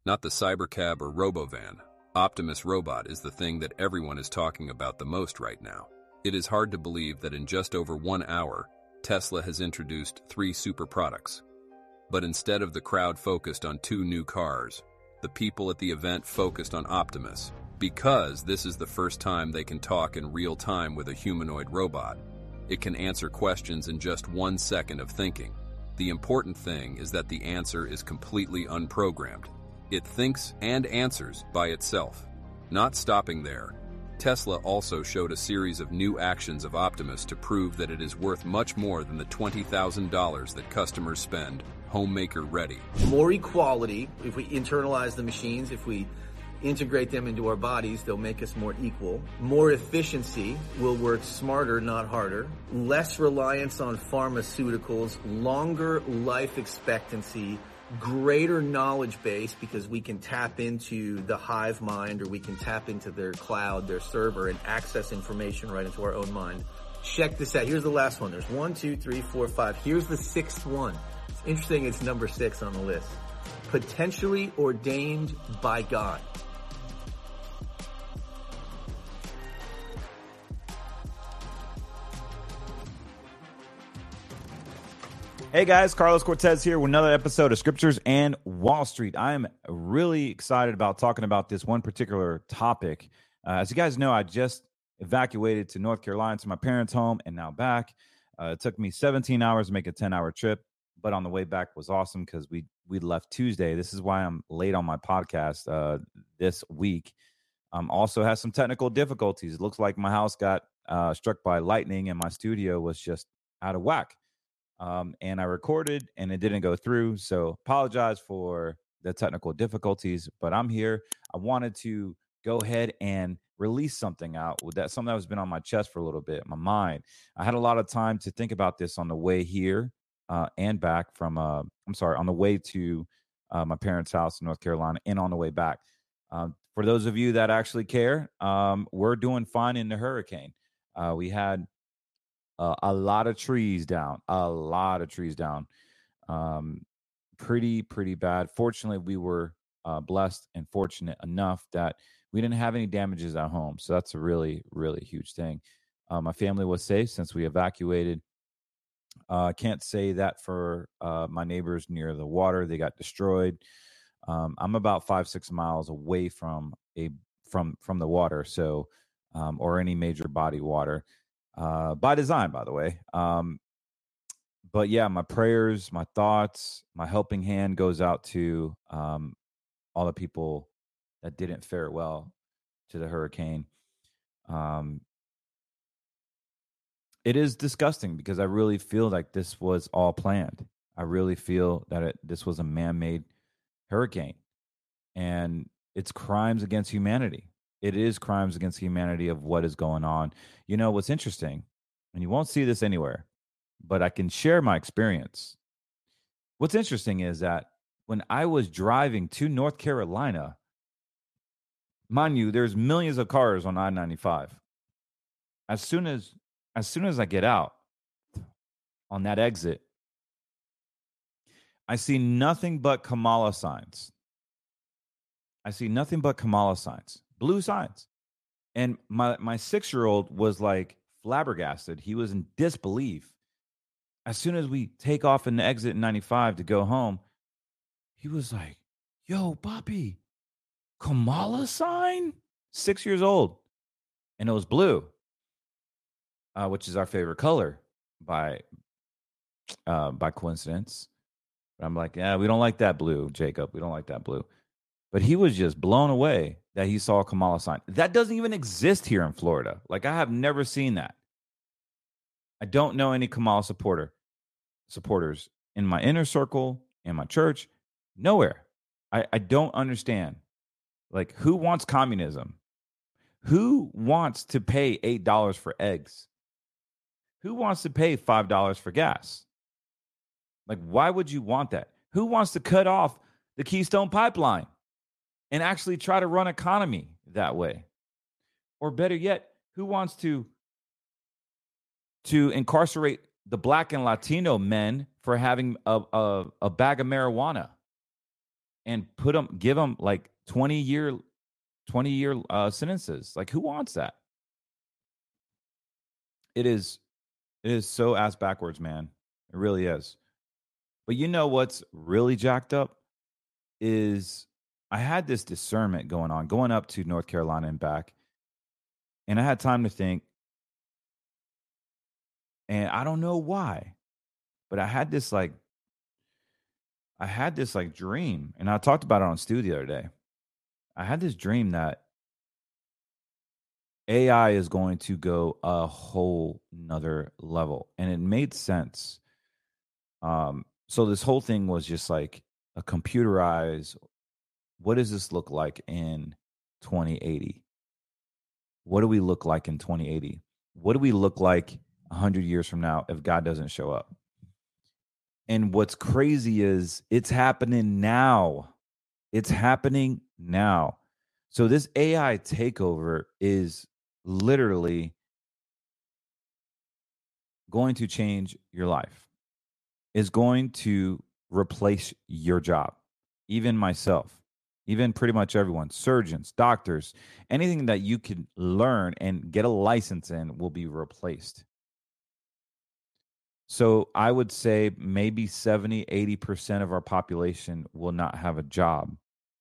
Not the Cybercab or Robovan. Optimus Robot is the thing that everyone is talking about the most right now. It is hard to believe that in just over 1 hour, Tesla has introduced 3 super products. But instead of the crowd focused on 2 new cars, the people at the event focused on Optimus, because this is the first time they can talk in real time with a humanoid robot. It can answer questions in just 1 second of thinking. The important thing is that the answer is completely unprogrammed. It thinks and answers by itself. Not stopping there, Tesla also showed a series of new actions of Optimus to prove that it is worth much more than the $20,000 that customers spend, homemaker ready. More equality, if we internalize the machines, if we integrate them into our bodies, they'll make us more equal. More efficiency, we'll work smarter, not harder. Less reliance on pharmaceuticals, longer life expectancy, greater knowledge base because we can tap into the hive mind, or we can tap into their cloud, their server, and access information right into our own mind. Check this out. Here's the last one. There's 1, 2, 3, 4, 5. Here's the 6th one. It's interesting. It's number 6 on the list. Potentially ordained by God. Hey guys, Carlos Cortez here with another episode of Scriptures and Wall Street. I am really excited about talking about this one particular topic. As you guys know, I just evacuated to North Carolina to my parents' home and now back. It took me 17 hours to make a 10-hour trip, but on the way back was awesome because we left Tuesday. This is why I'm late on my podcast this week. Also has some technical difficulties. It looks like my house got struck by lightning and my studio was just out of whack. And I recorded and it didn't go through. So apologize for the technical difficulties, but I'm here. I wanted to go ahead and release something out with that, something that has been on my chest for a little bit, my mind. I had a lot of time to think about this on the way here and back from, on the way to my parents' house in North Carolina and on the way back. For those of you that actually care, we're doing fine in the hurricane. We had a lot of trees down. Pretty bad. Fortunately, we were blessed and fortunate enough that we didn't have any damages at home. So that's a really, really huge thing. My family was safe since we evacuated. I can't say that for my neighbors near the water. They got destroyed. I'm about 5-6 miles away from the water, so or any major body water. By design, by the way. But yeah, my prayers, my thoughts, my helping hand goes out to all the people that didn't fare well to the hurricane. It is disgusting because I really feel like this was all planned. I really feel that this was a man-made hurricane, and it's crimes against humanity. It is crimes against humanity of what is going on. You know, what's interesting, and you won't see this anywhere, but I can share my experience. What's interesting is that when I was driving to North Carolina, mind you, there's millions of cars on I-95. As soon as I get out on that exit, I see nothing but Kamala signs. Blue signs. And my 6-year-old was like flabbergasted. He was in disbelief. As soon as we take off in the exit 95 to go home, he was like, "Yo, Bobby, Kamala sign?" 6 years old. And it was blue, which is our favorite color by coincidence. But I'm like, yeah, we don't like that blue, Jacob. We don't like that blue. But he was just blown away that he saw a Kamala sign. That doesn't even exist here in Florida. Like, I have never seen that. I don't know any Kamala supporters in my inner circle, in my church, nowhere. I don't understand. Like, who wants communism? Who wants to pay $8 for eggs? Who wants to pay $5 for gas? Like, why would you want that? Who wants to cut off the Keystone Pipeline and actually try to run economy that way? Or better yet, who wants to incarcerate the Black and Latino men for having a bag of marijuana? and give them like 20-year sentences. Like, who wants that? It is so ass backwards, man. It really is. But you know what's really jacked up is I had this discernment going up to North Carolina and back, and I had time to think, and I don't know why, but I had this like dream, and I talked about it on Stu the other day. I had this dream that AI is going to go a whole nother level, and it made sense. So this whole thing was just like a computerized. What does this look like in 2080? What do we look like in 2080? What do we look like 100 years from now if God doesn't show up? And what's crazy is it's happening now. It's happening now. So this AI takeover is literally going to change your life. Is going to replace your job, even myself, even pretty much everyone, surgeons, doctors, anything that you can learn and get a license in will be replaced. So I would say maybe 70, 80% of our population will not have a job.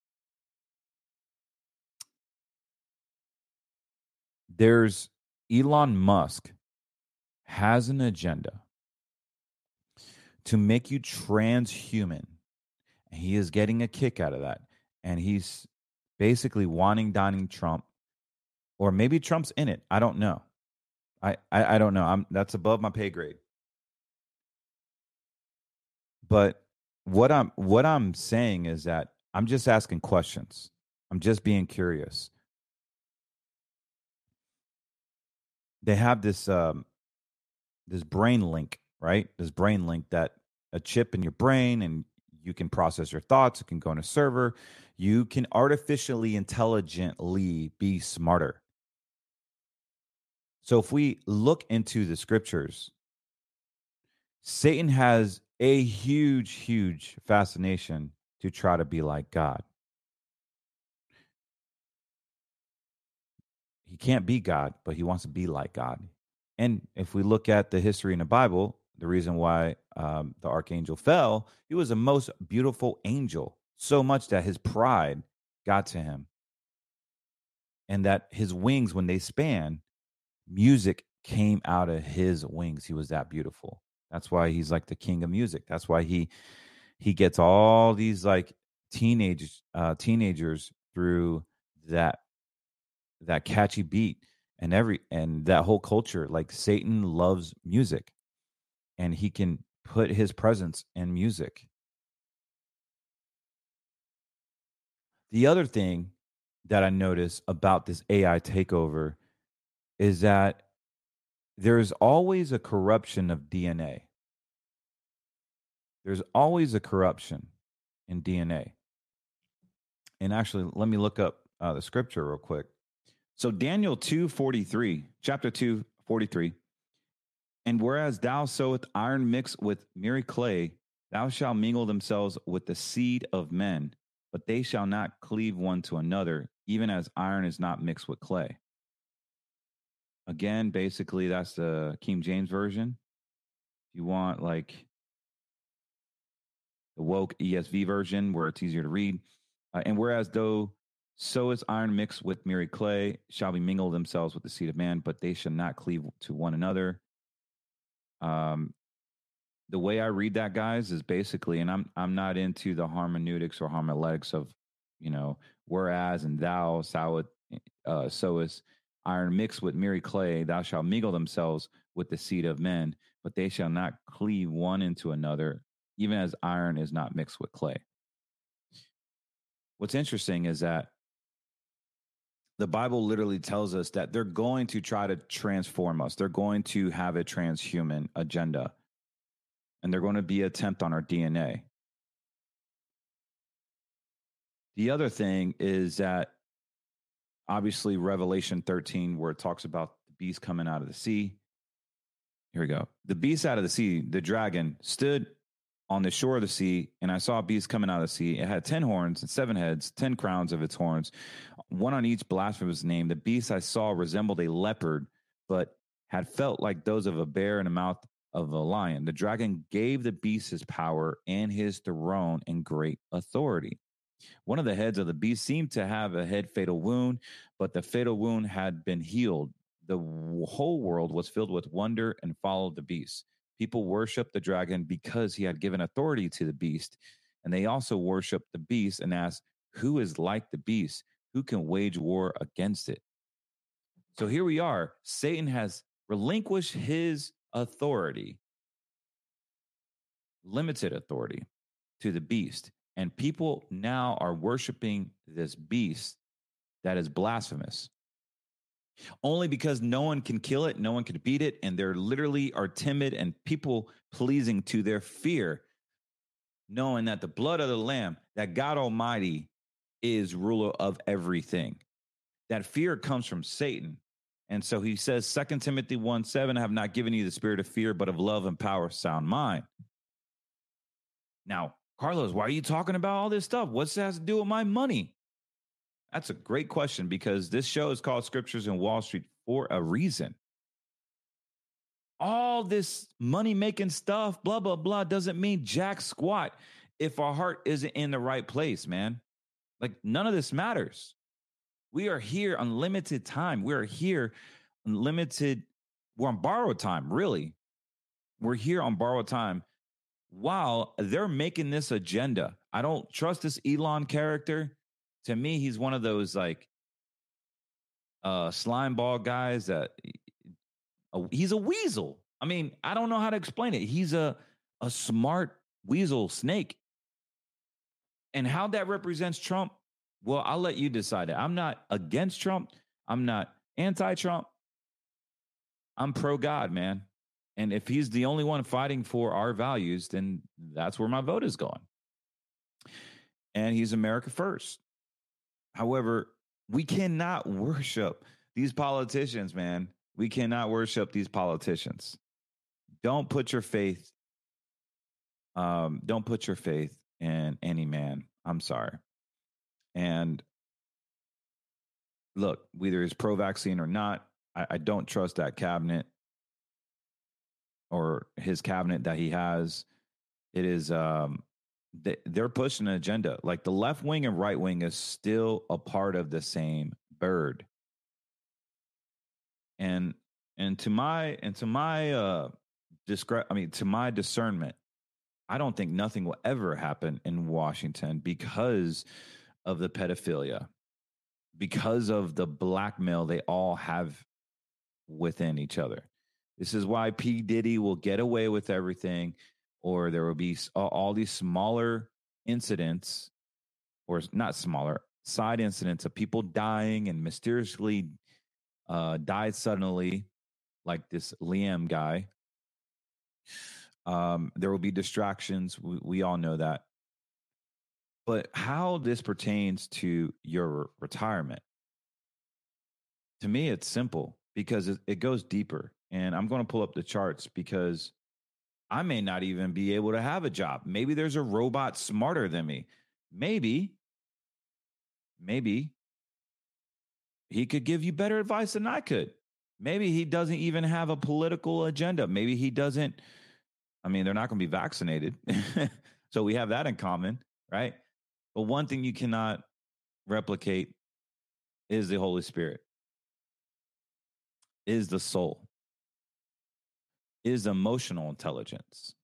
There's Elon Musk has an agenda to make you transhuman. He is getting a kick out of that. And he's basically dining Trump, or maybe Trump's in it. I don't know. I don't know. That's above my pay grade. But what I'm saying is that I'm just asking questions. I'm just being curious. They have this brain link, right? This brain link, that a chip in your brain, and you can process your thoughts. It can go on a server. You can artificially intelligently be smarter. So if we look into the scriptures, Satan has a huge, huge fascination to try to be like God. He can't be God, but he wants to be like God. And if we look at the history in the Bible, the reason why the archangel fell, he was the most beautiful angel, so much that his pride got to him. And that his wings, when they span, music came out of his wings. He was that beautiful. That's why he's like the king of music. That's why he gets all these like teenagers through that catchy beat and that whole culture. Like, Satan loves music, and he can put his presence in music. The other thing that I notice about this AI takeover is that there's always a corruption of DNA. There's always a corruption in DNA. And actually, let me look up the scripture real quick. So Daniel 2:43, chapter 2:43. And whereas thou sowest iron mixed with miry clay, thou shalt mingle themselves with the seed of men, but they shall not cleave one to another, even as iron is not mixed with clay. Again, basically, that's the King James Version. If you want like the woke ESV version where it's easier to read. And whereas though sowest iron mixed with miry clay shall be mingled themselves with the seed of man, but they shall not cleave to one another. The way I read that, guys, is basically, and I'm not into the hermeneutics or homiletics of, whereas and thou sowest iron mixed with miry clay, thou shalt mingle themselves with the seed of men, but they shall not cleave one into another, even as iron is not mixed with clay. What's interesting is that the Bible literally tells us that they're going to try to transform us. They're going to have a transhuman agenda, and they're going to be an attempt on our DNA. The other thing is that obviously Revelation 13, where it talks about the beast coming out of the sea. Here we go. The beast out of the sea, the dragon, stood on the shore of the sea, and I saw a beast coming out of the sea. It had 10 horns and 7 heads, 10 crowns of its horns, one on each blasphemous name. The beast I saw resembled a leopard, but had felt like those of a bear and a mouth of a lion. The dragon gave the beast his power and his throne and great authority. One of the heads of the beast seemed to have a head fatal wound, but the fatal wound had been healed. The whole world was filled with wonder and followed the beast. People worshiped the dragon because he had given authority to the beast. And they also worshiped the beast and asked, who is like the beast? Who can wage war against it? So here we are. Satan has relinquished his authority, limited authority, to the beast. And people now are worshiping this beast that is blasphemous. Only because no one can kill it, no one can beat it, and they're literally are timid and people pleasing to their fear, knowing that the blood of the Lamb, that God Almighty is ruler of everything. That fear comes from Satan. And so he says, 2 Timothy 1:7, I have not given you the spirit of fear, but of love and power, sound mind. Now, Carlos, why are you talking about all this stuff? What's that have to do with my money? That's a great question, because this show is called Scriptures in Wall Street for a reason. All this money-making stuff, blah, blah, blah, doesn't mean jack squat if our heart isn't in the right place, man. Like, none of this matters. We are here on limited time. We are here on we're on borrowed time, really. We're here on borrowed time while they're making this agenda. I don't trust this Elon character. To me, he's one of those like slime ball guys that he's a weasel. I mean, I don't know how to explain it. He's a smart weasel snake. And how that represents Trump, well, I'll let you decide it. I'm not against Trump. I'm not anti-Trump. I'm pro-God, man. And if he's the only one fighting for our values, then that's where my vote is going. And he's America first. However, we cannot worship these politicians, man. We cannot worship these politicians. Don't put your faith in any man. I'm sorry. And look, whether he's pro-vaccine or not, I don't trust that cabinet or his cabinet that he has. It is they're pushing an agenda. Like, the left wing and right wing is still a part of the same bird. And to my discernment, I don't think nothing will ever happen in Washington because of the pedophilia, because of the blackmail they all have within each other. This is why P. Diddy will get away with everything, or there will be all these smaller incidents, or not smaller, side incidents of people dying and mysteriously died suddenly, like this Liam guy. There will be distractions. We all know that. But how this pertains to your retirement, to me, it's simple, because it goes deeper. And I'm going to pull up the charts, because I may not even be able to have a job. Maybe there's a robot smarter than me. Maybe he could give you better advice than I could. Maybe he doesn't even have a political agenda. Maybe he doesn't. I mean, they're not going to be vaccinated. So we have that in common, right? But one thing you cannot replicate is the Holy Spirit, is the soul, is emotional intelligence.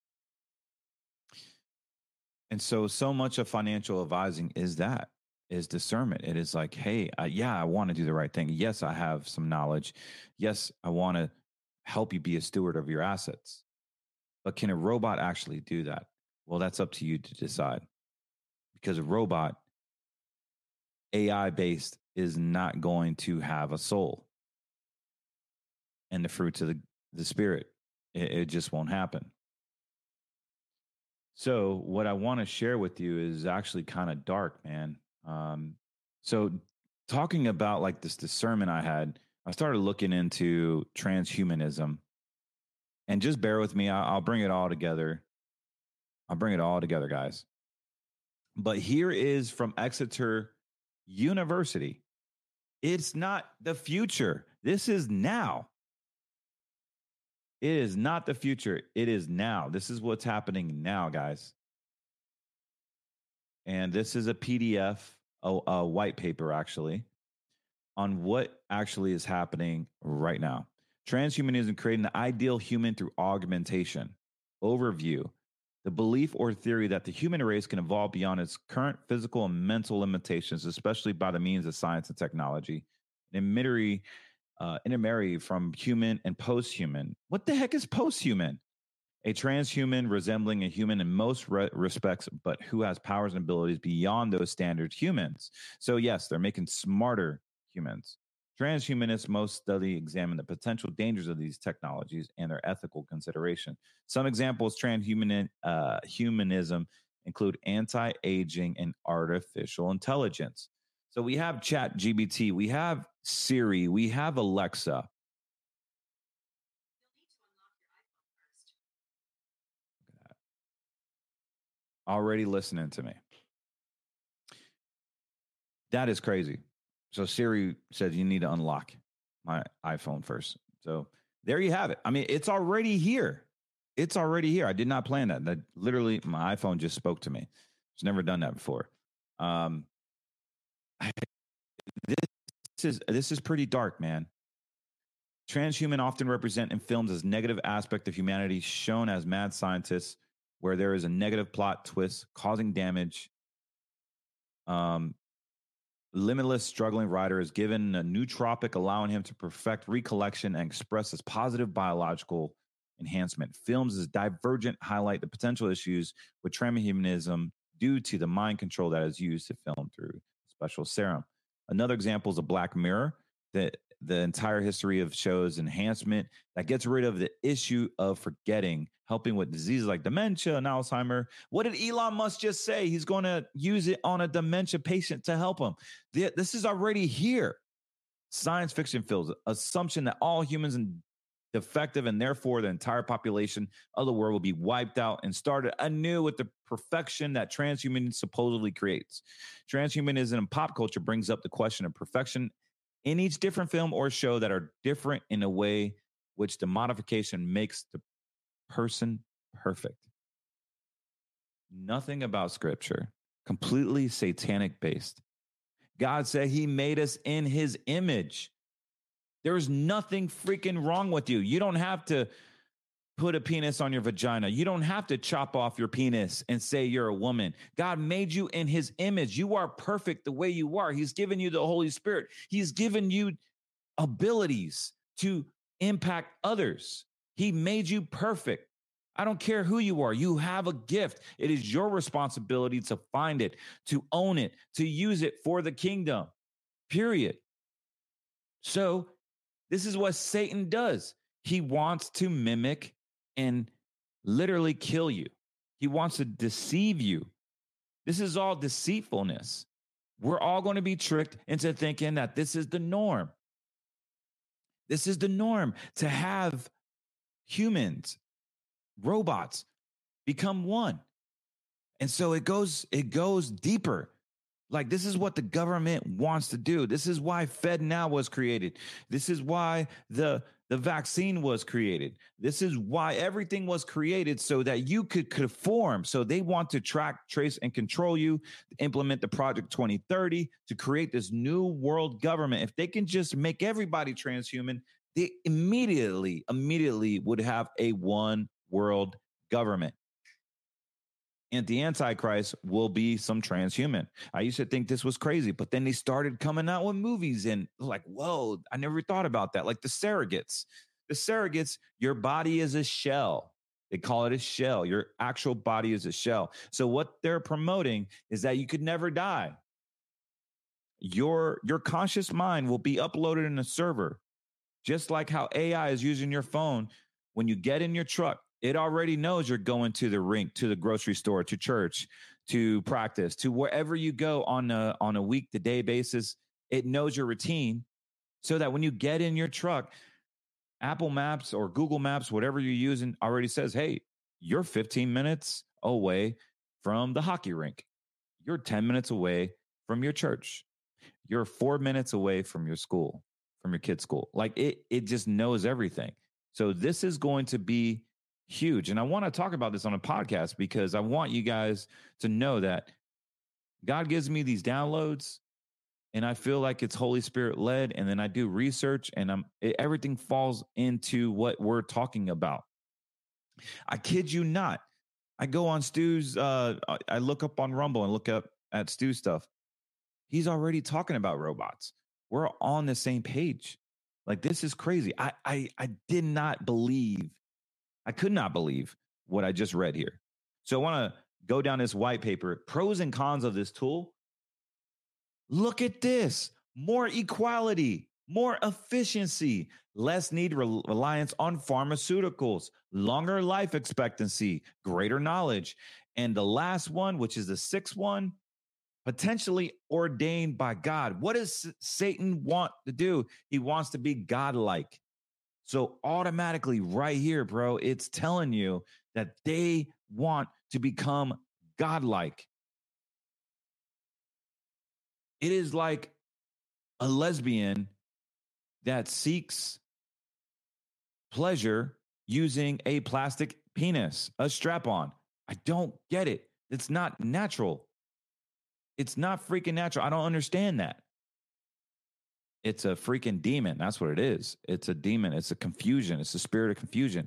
And so much of financial advising is discernment. It is like, hey, I want to do the right thing. Yes, I have some knowledge. Yes, I want to help you be a steward of your assets. But can a robot actually do that? Well, that's up to you to decide. Because a robot, AI-based, is not going to have a soul and the fruits of the Spirit. It just won't happen. So what I want to share with you is actually kind of dark, man. So talking about like this discernment I had, I started looking into transhumanism. And just bear with me, I'll bring it all together. I'll bring it all together, guys. But here is from Exeter University. It's not the future. This is now. It is not the future. It is now. This is what's happening now, guys. And this is a PDF, a white paper, actually, on what actually is happening right now. Transhumanism, creating the ideal human through augmentation. Overview. The belief or theory that the human race can evolve beyond its current physical and mental limitations, especially by the means of science and technology. Intermarry from human and post-human. What the heck is post-human? A transhuman resembling a human in most respects, but who has powers and abilities beyond those standard humans. So yes, they're making smarter humans. Transhumanists most study examine the potential dangers of these technologies and their ethical consideration. Some examples humanism include anti-aging and artificial intelligence. So we have ChatGPT, we have Siri, we have Alexa. Already listening to me. That is crazy. So Siri says you need to unlock my iPhone first. So there you have it. I mean, it's already here. It's already here. I did not plan that. That literally, my iPhone just spoke to me. It's never done that before. This is pretty dark, man. Transhuman often represent in films as negative aspect of humanity, shown as mad scientists, where there is a negative plot twist causing damage. Limitless struggling writer is given a nootropic, allowing him to perfect recollection and express his positive biological enhancement. Films as Divergent highlight the potential issues with transhumanism due to the mind control that is used to film through special serum. Another example is a Black Mirror, that the entire history of shows enhancement that gets rid of the issue of forgetting, helping with diseases like dementia and Alzheimer. What did Elon Musk just say? He's going to use it on a dementia patient to help him. This is already here. Science fiction films, assumption that all humans are defective and therefore the entire population of the world will be wiped out and started anew with the perfection that transhumanism supposedly creates. Transhumanism in pop culture brings up the question of perfection in each different film or show that are different in a way which the modification makes the person perfect. Nothing about scripture, completely satanic based. God said he made us in his image. There's nothing freaking wrong with you. You don't have to put a penis on your vagina. You don't have to chop off your penis and say you're a woman. God made you in his image. You are perfect the way you are. He's given you the Holy Spirit. He's given you abilities to impact others. He made you perfect. I don't care who you are. You have a gift. It is your responsibility to find it, to own it, to use it for the kingdom, period. So this is what Satan does. He wants to mimic and literally kill you. He wants to deceive you. This is all deceitfulness. We're all going to be tricked into thinking that this is the norm. This is the norm, to have humans, robots, become one. And so it goes deeper. Like, this is what the government wants to do. This is why FedNow was created. This is why the vaccine was created. This is why everything was created, so that you could conform. So they want to track, trace, and control you, implement the Project 2030 to create this new world government. If they can just make everybody transhuman, they immediately would have a one world government. And the Antichrist will be some transhuman. I used to think this was crazy, but then they started coming out with movies and like, whoa, I never thought about that. Like the surrogates. The surrogates, your body is a shell. They call it a shell. Your actual body is a shell. So what they're promoting is that you could never die. Your conscious mind will be uploaded in a server, just like how AI is using your phone. When you get in your truck, it already knows you're going to the rink, to the grocery store, to church, to practice, to wherever you go on a week-to-day basis. It knows your routine, so that when you get in your truck, Apple Maps or Google Maps, whatever you're using, already says, hey, you're 15 minutes away from the hockey rink. You're 10 minutes away from your church. You're 4 minutes away from your school, from your kid's school. Like it just knows everything. So this is going to be huge. And I want to talk about this on a podcast because I want you guys to know that God gives me these downloads and I feel like it's Holy Spirit led. And then I do research and everything falls into what we're talking about. I kid you not. I go on Stu's, I look up on Rumble and look up at Stu stuff. He's already talking about robots. We're on the same page. Like, this is crazy. I did not believe, I could not believe what I just read here. So I want to go down this white paper, pros and cons of this tool. Look at this. More equality, more efficiency, less need reliance on pharmaceuticals, longer life expectancy, greater knowledge. And the last one, which is the sixth one, potentially ordained by God. What does Satan want to do? He wants to be godlike. So automatically right here, bro, it's telling you that they want to become godlike. It is like a lesbian that seeks pleasure using a plastic penis, a strap-on. I don't get it. It's not natural. It's not freaking natural. I don't understand that. It's a freaking demon. That's what it is. It's a demon. It's a confusion. It's a spirit of confusion.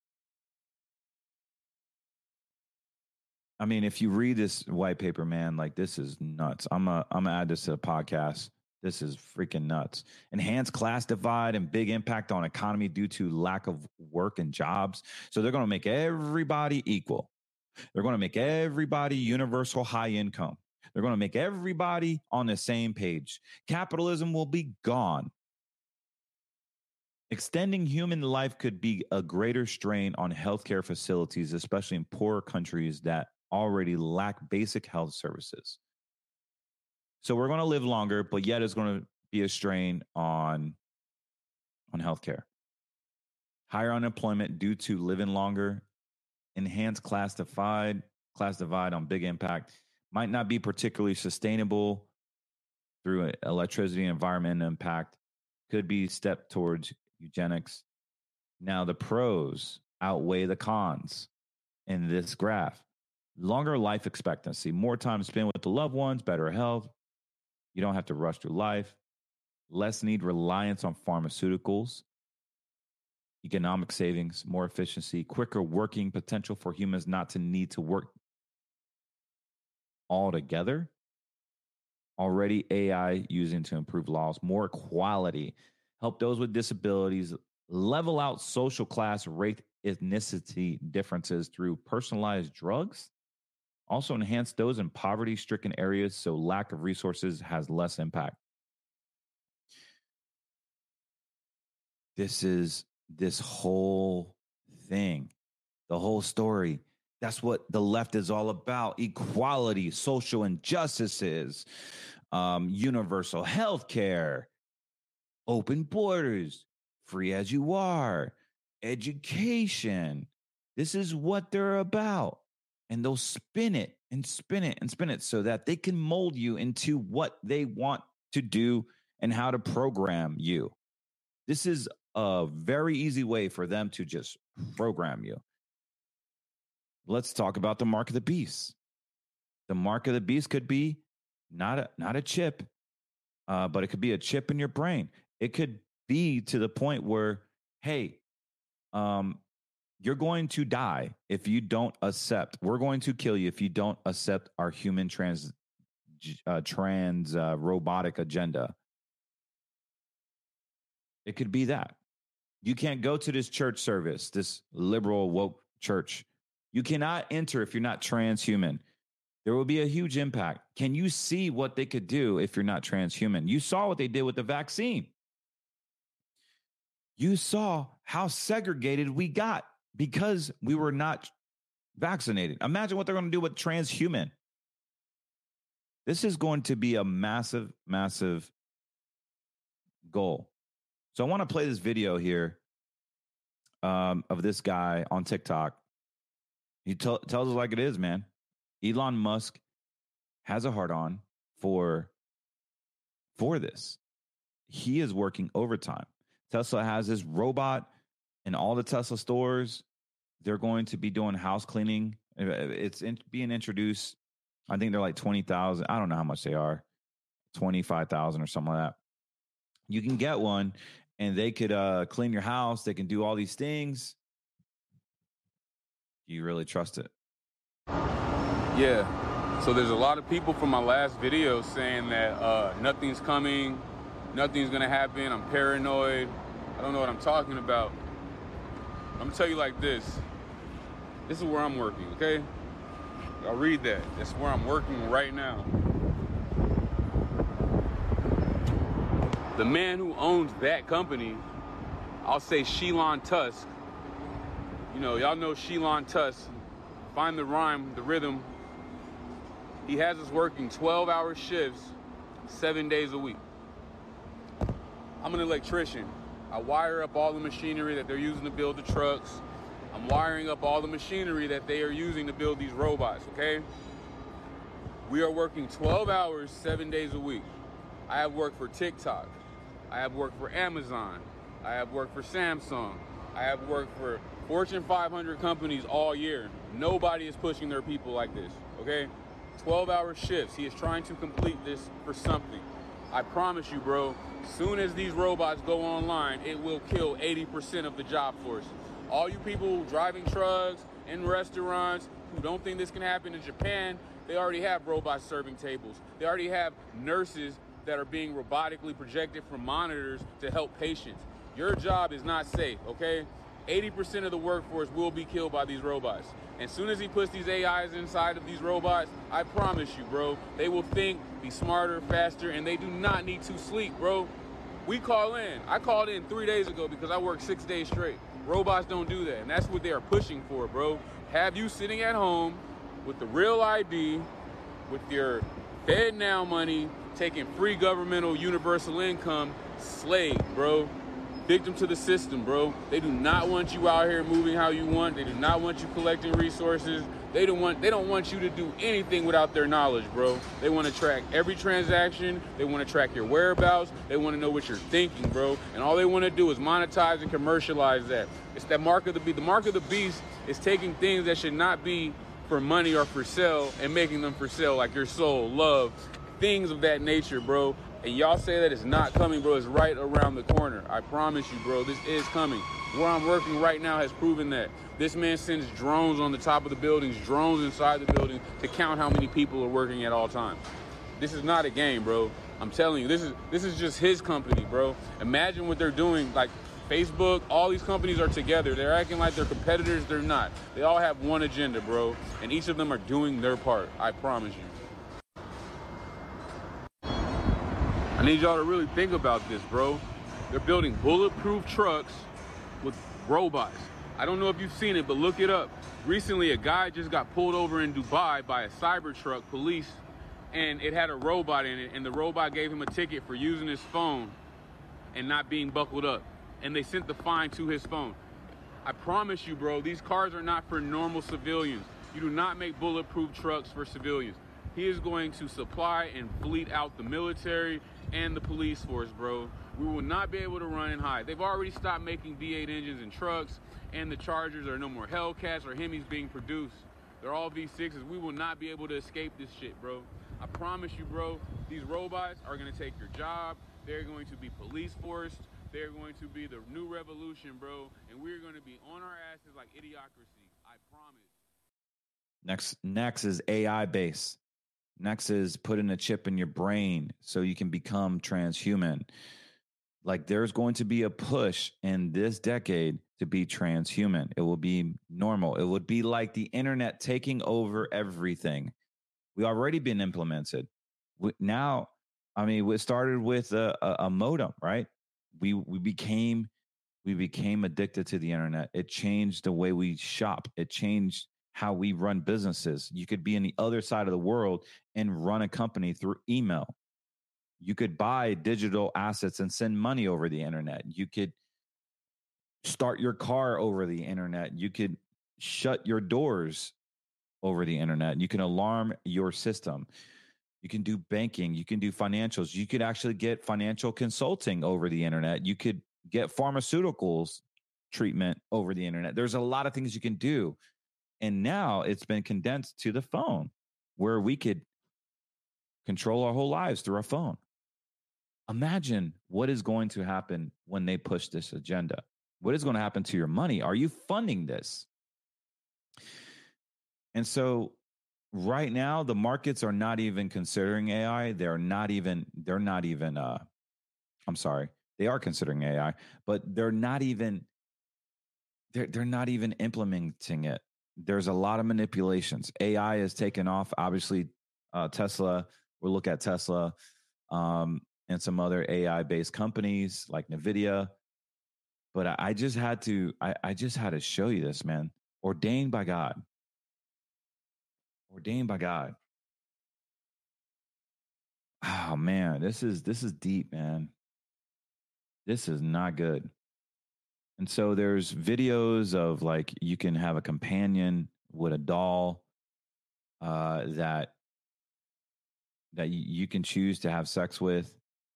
I mean, if you read this white paper, man, like, this is nuts. I'm gonna add this to the podcast. This is freaking nuts. Enhanced class divide and big impact on economy due to lack of work and jobs. So they're going to make everybody equal. They're going to make everybody universal high income. They're going to make everybody on the same page. Capitalism will be gone. Extending human life could be a greater strain on healthcare facilities, especially in poorer countries that already lack basic health services. So we're going to live longer, but yet it's going to be a strain on healthcare. Higher unemployment due to living longer. Enhanced class divide on big impact. Might not be particularly sustainable through electricity and environmental impact. Could be a step towards eugenics. Now, the pros outweigh the cons in this graph. Longer life expectancy, more time spent with the loved ones, better health. You don't have to rush through life. Less need reliance on pharmaceuticals. Economic savings, more efficiency, quicker working potential for humans not to need to work all together. Already AI using to improve laws, more equality, help those with disabilities, level out social class, race, ethnicity differences through personalized drugs. Also enhance those in poverty-stricken areas so lack of resources has less impact. This is this whole thing, the whole story. That's what the left is all about. Equality, social injustices, universal health care, open borders, free as you are, education. This is what they're about. And they'll spin it and spin it and spin it so that they can mold you into what they want to do and how to program you. This is a very easy way for them to just program you. Let's talk about the mark of the beast. The mark of the beast could be not a chip, but it could be a chip in your brain. It could be to the point where, hey, you're going to die if you don't accept. We're going to kill you if you don't accept our human trans robotic agenda. It could be that. You can't go to this church service, this liberal woke church. You cannot enter if you're not transhuman. There will be a huge impact. Can you see what they could do if you're not transhuman? You saw what they did with the vaccine. You saw how segregated we got because we were not vaccinated. Imagine what they're going to do with transhuman. This is going to be a massive, massive goal. So I want to play this video here of this guy on TikTok. He tells us like it is, man. Elon Musk has a hard on for this. He is working overtime. Tesla has this robot in all the Tesla stores. They're going to be doing house cleaning. It's being introduced. I think they're like 20,000. I don't know how much they are. 25,000 or something like that. You can get one and they could clean your house. They can do all these things. Do you really trust it? Yeah. So there's a lot of people from my last video saying that nothing's coming, nothing's going to happen. I'm paranoid. I don't know what I'm talking about. I'm going to tell you like this. This is where I'm working, okay? I'll read that. That's where I'm working right now. The man who owns that company, I'll say Elon Tusk. You know, y'all know Elon Tusk. Find the rhyme, the rhythm. He has us working 12-hour shifts, 7 days a week. I'm an electrician. I wire up all the machinery that they're using to build the trucks. I'm wiring up all the machinery that they are using to build these robots, okay? We are working 12 hours, 7 days a week. I have worked for TikTok. I have worked for Amazon. I have worked for Samsung. I have worked for Fortune 500 companies all year. Nobody is pushing their people like this, okay? 12-hour shifts. He is trying to complete this for something. I promise you, bro, soon as these robots go online, it will kill 80% of the job force. All you people driving trucks in restaurants who don't think this can happen in Japan, they already have robots serving tables. They already have nurses that are being robotically projected from monitors to help patients. Your job is not safe, okay? 80% of the workforce will be killed by these robots. And as soon as he puts these AIs inside of these robots, I promise you, bro, they will think, be smarter, faster, and they do not need to sleep, bro. We call in. I called in 3 days ago because I worked 6 days straight. Robots don't do that, and that's what they are pushing for, bro. Have you sitting at home with the real ID, with your FedNow money, taking free governmental universal income, slave, bro. Victim to the system, bro. They do not want you out here moving how you want. They do not want you collecting resources. They don't want you to do anything without their knowledge, bro. They want to track every transaction. They want to track your whereabouts. They want to know what you're thinking, bro. And all they want to do is monetize and commercialize that. It's that mark of the beast. The mark of the beast is taking things that should not be for money or for sale and making them for sale, like your soul, love, things of that nature, bro. And y'all say that it's not coming, bro. It's right around the corner. I promise you, bro, this is coming. Where I'm working right now has proven that. This man sends drones on the top of the buildings, drones inside the building to count how many people are working at all times. This is not a game, bro. I'm telling you, this is just his company, bro. Imagine what they're doing. Like Facebook, all these companies are together. They're acting like they're competitors. They're not. They all have one agenda, bro. And each of them are doing their part. I promise you. I need y'all to really think about this, bro. They're building bulletproof trucks with robots. I don't know if you've seen it, but look it up. Recently, a guy just got pulled over in Dubai by a Cybertruck police, and it had a robot in it, and the robot gave him a ticket for using his phone and not being buckled up. And they sent the fine to his phone. I promise you, bro, these cars are not for normal civilians. You do not make bulletproof trucks for civilians. He is going to supply and fleet out the military and the police force, bro. We will not be able to run and hide. They've already stopped making V8 engines in trucks, and the Chargers. There are no more Hellcats or Hemis being produced. They're all V6s. We will not be able to escape this shit, bro. I promise you, bro, these robots are going to take your job. They're going to be police forced. They're going to be the new revolution, bro. And we're going to be on our asses like Idiocracy. I promise. Next is AI based. Next is putting a chip in your brain so you can become transhuman. Like there's going to be a push in this decade to be transhuman. It will be normal. It would be like the internet taking over everything. We already been implemented. Now, I mean, we started with a modem, right? We became addicted to the internet. It changed the way we shop. It changed how we run businesses. You could be in the other side of the world and run a company through email. You could buy digital assets and send money over the internet. You could start your car over the internet. You could shut your doors over the internet. You can alarm your system. You can do banking. You can do financials. You could actually get financial consulting over the internet. You could get pharmaceuticals treatment over the internet. There's a lot of things you can do. And now it's been condensed to the phone where we could control our whole lives through our phone. Imagine what is going to happen when they push this agenda. What is going to happen to your money? Are you funding this? And so right now, the markets are not even considering AI. They are considering AI, but they're not even implementing it. There's a lot of manipulations. AI has taken off. Obviously, Tesla, we'll look at Tesla and some other AI-based companies like NVIDIA. But I just had to show you this, man. Ordained by God. Ordained by God. Oh man, this is deep, man. This is not good. And so there's videos of like you can have a companion with a doll that you can choose to have sex with,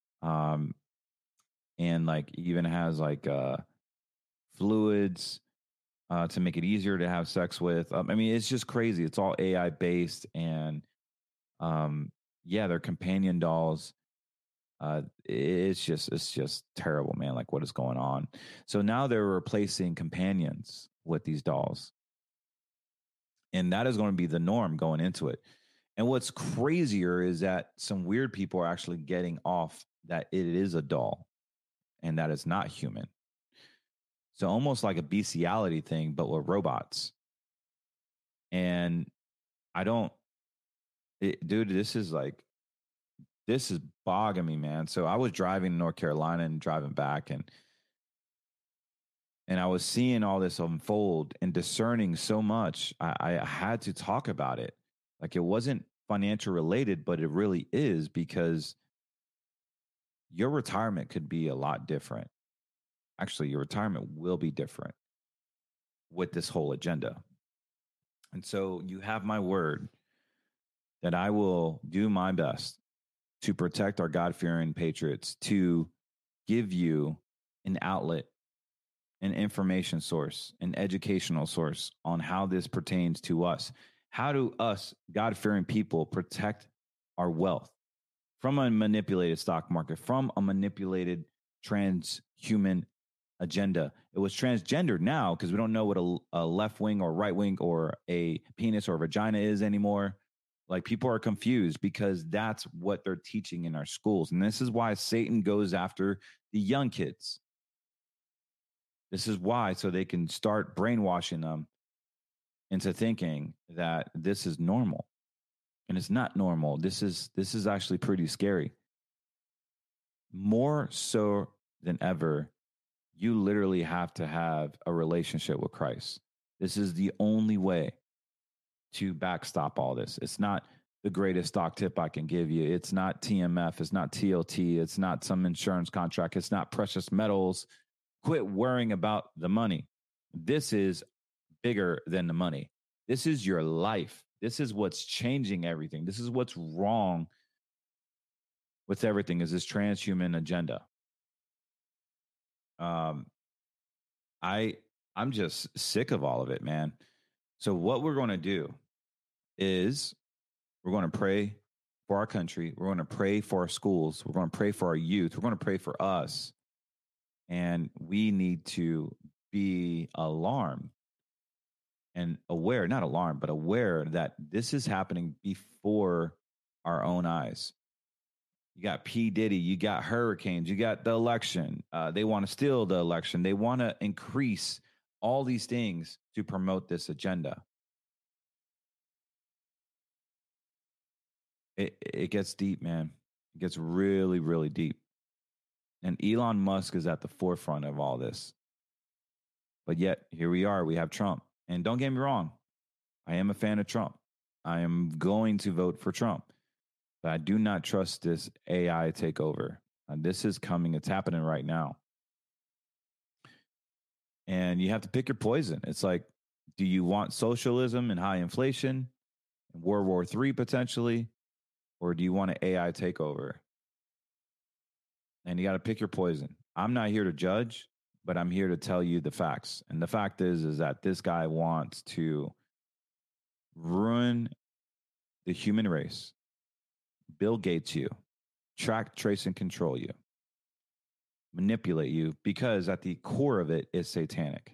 and like even has like fluids to make it easier to have sex with. I mean, it's just crazy. It's all AI based, and they're companion dolls. It's just terrible, man. Like what is going on? So now they're replacing companions with these dolls, and that is going to be the norm going into it. And what's crazier is that some weird people are actually getting off that it is a doll and that it's not human. So almost like a bestiality thing, but with robots. And dude, this is bogging me, man. So I was driving to North Carolina and driving back, and I was seeing all this unfold and discerning so much. I had to talk about it. Like it wasn't financial related, but it really is, because your retirement could be a lot different. Actually, your retirement will be different with this whole agenda. And so you have my word that I will do my best to protect our God-fearing patriots, to give you an outlet, an information source, an educational source on how this pertains to us. How do us God-fearing people protect our wealth from a manipulated stock market, from a manipulated transhuman agenda? It was transgendered now because we don't know what a left wing or right wing or a penis or vagina is anymore. Like people are confused because that's what they're teaching in our schools. And this is why Satan goes after the young kids. This is why, so they can start brainwashing them into thinking that this is normal. And it's not normal. This is actually pretty scary. More so than ever, you literally have to have a relationship with Christ. This is the only way to backstop all this. It's not the greatest stock tip I can give you. It's not TMF. It's not TLT. It's not some insurance contract. It's not precious metals. Quit worrying about the money. This is bigger than the money. This is your life. This is what's changing everything. This is what's wrong with everything, is this transhuman agenda. I'm just sick of all of it, man. So what we're going to do is we're going to pray for our country. We're going to pray for our schools. We're going to pray for our youth. We're going to pray for us. And we need to be alarmed and aware, not alarmed, but aware that this is happening before our own eyes. You got P. Diddy, you got hurricanes, you got the election. They want to steal the election. They want to increase all these things to promote this agenda. It gets deep, man. It gets really, really deep. And Elon Musk is at the forefront of all this. But yet, here we are. We have Trump. And don't get me wrong, I am a fan of Trump. I am going to vote for Trump. But I do not trust this AI takeover. This is coming. It's happening right now. And you have to pick your poison. It's like, Do you want socialism and high inflation, and World War III potentially, or do you want an AI takeover? And you got to pick your poison. I'm not here to judge, but I'm here to tell you the facts. And the fact is that this guy wants to ruin the human race, Bill Gates you, track, trace, and control you, manipulate you, because at the core of it is satanic.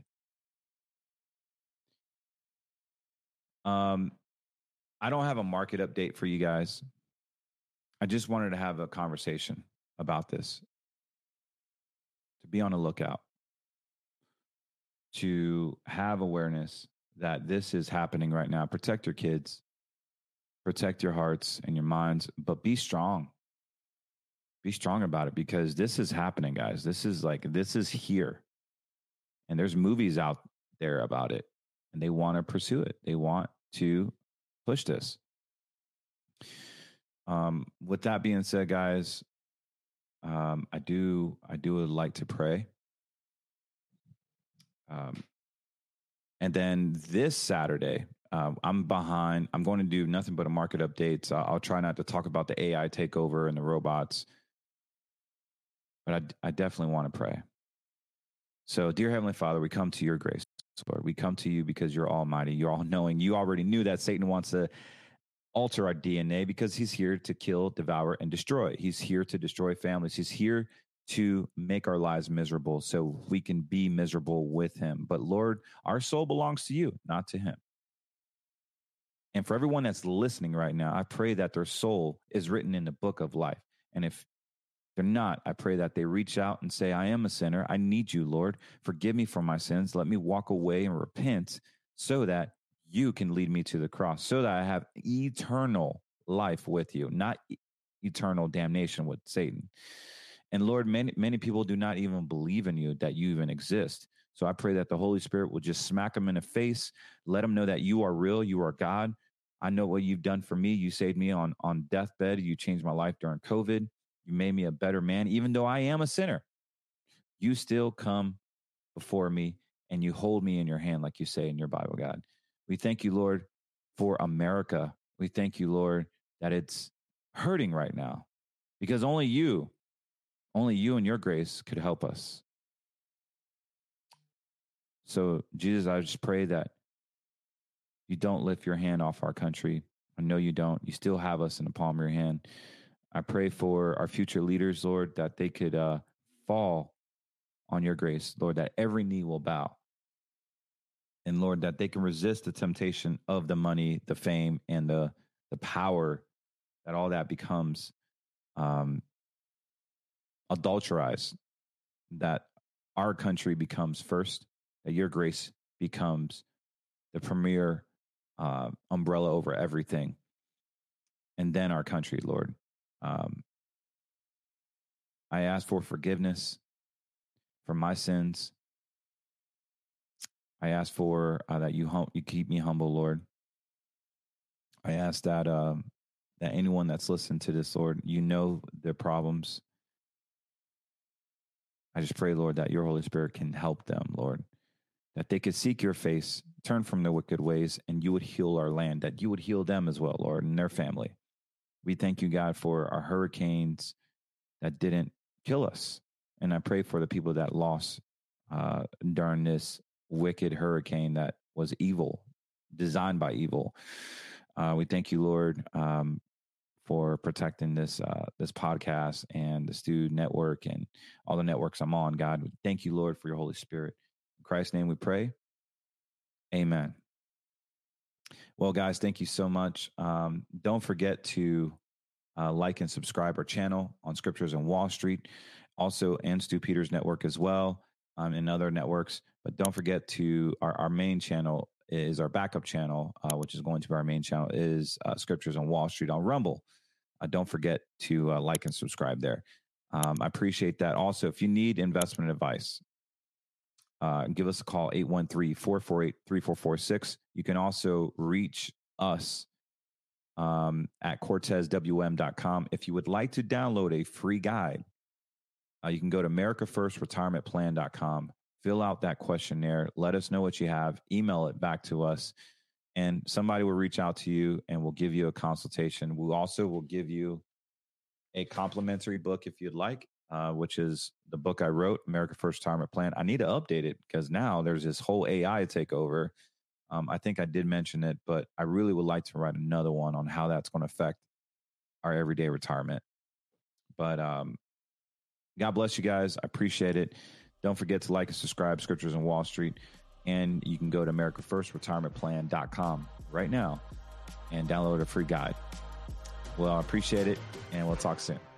I don't have a market update for you guys. I just wanted to have a conversation about this, to be on the lookout, to have awareness that this is happening right now. Protect your kids, protect your hearts and your minds, but be strong. Be strong about it, because this is happening, guys. This is here. And there's movies out there about it, and they want to pursue it. They want to push this. With that being said, guys, I do like to pray. And then this Saturday, I'm behind. I'm going to do nothing but a market updates. I'll try not to talk about the AI takeover and the robots, but I definitely want to pray. So, dear Heavenly Father, we come to your grace, Lord. We come to you because you're almighty. You're all knowing. You already knew that Satan wants to alter our DNA because he's here to kill, devour, and destroy. He's here to destroy families. He's here to make our lives miserable so we can be miserable with him. But Lord, our soul belongs to you, not to him. And for everyone that's listening right now, I pray that their soul is written in the book of life. And if they're not, I pray that they reach out and say, I am a sinner. I need you, Lord. Forgive me for my sins. Let me walk away and repent so that you can lead me to the cross, so that I have eternal life with you, not eternal damnation with Satan. And Lord, many people do not even believe in you, that you even exist. So I pray that the Holy Spirit will just smack them in the face, let them know that you are real, you are God. I know what you've done for me. You saved me on deathbed. You changed my life during COVID. You made me a better man. Even though I am a sinner, you still come before me and you hold me in your hand, like you say in your Bible, God. We thank you, Lord, for America. We thank you, Lord, that it's hurting right now because only you and your grace could help us. So, Jesus, I just pray that you don't lift your hand off our country. I know you don't. You still have us in the palm of your hand. I pray for our future leaders, Lord, that they could fall on your grace, Lord, that every knee will bow. And Lord, that they can resist the temptation of the money, the fame, and the power, that all that becomes adulterized, that our country becomes first, that your grace becomes the premier umbrella over everything. And then our country, Lord. I ask for forgiveness for my sins. I ask for that you keep me humble, Lord. I ask that that anyone that's listened to this, Lord, you know their problems. I just pray, Lord, that your Holy Spirit can help them, Lord, that they could seek your face, turn from their wicked ways, and you would heal our land, that you would heal them as well, Lord, and their family. We thank you, God, for our hurricanes that didn't kill us. And I pray for the people that lost during this wicked hurricane that was evil, designed by evil. We thank you, Lord, for protecting this podcast and the Stu Network and all the networks I'm on, God. We thank you, Lord, for your Holy Spirit. In Christ's name we pray. Amen. Well, guys, thank you so much. Don't forget to like and subscribe our channel on Scriptures on Wall Street, also and Stu Peters Network as well, and other networks. But don't forget to our main channel is our backup channel, which is going to be our main channel, is Scriptures on Wall Street on Rumble. Don't forget to like and subscribe there. I appreciate that. Also, if you need investment advice, give us a call, 813-448-3446. You can also reach us at CortezWM.com. If you would like to download a free guide, you can go to AmericaFirstRetirementPlan.com, fill out that questionnaire. Let us know what you have. Email it back to us, and somebody will reach out to you and we'll give you a consultation. We also will give you a complimentary book if you'd like, which is the book I wrote, America First Retirement Plan. I need to update it because now there's this whole AI takeover. I think I did mention it, but I really would like to write another one on how that's going to affect our everyday retirement. But God bless you guys. I appreciate it. Don't forget to like and subscribe, Scriptures in Wall Street. And you can go to AmericaFirstRetirementPlan.com right now and download a free guide. Well, I appreciate it, and we'll talk soon.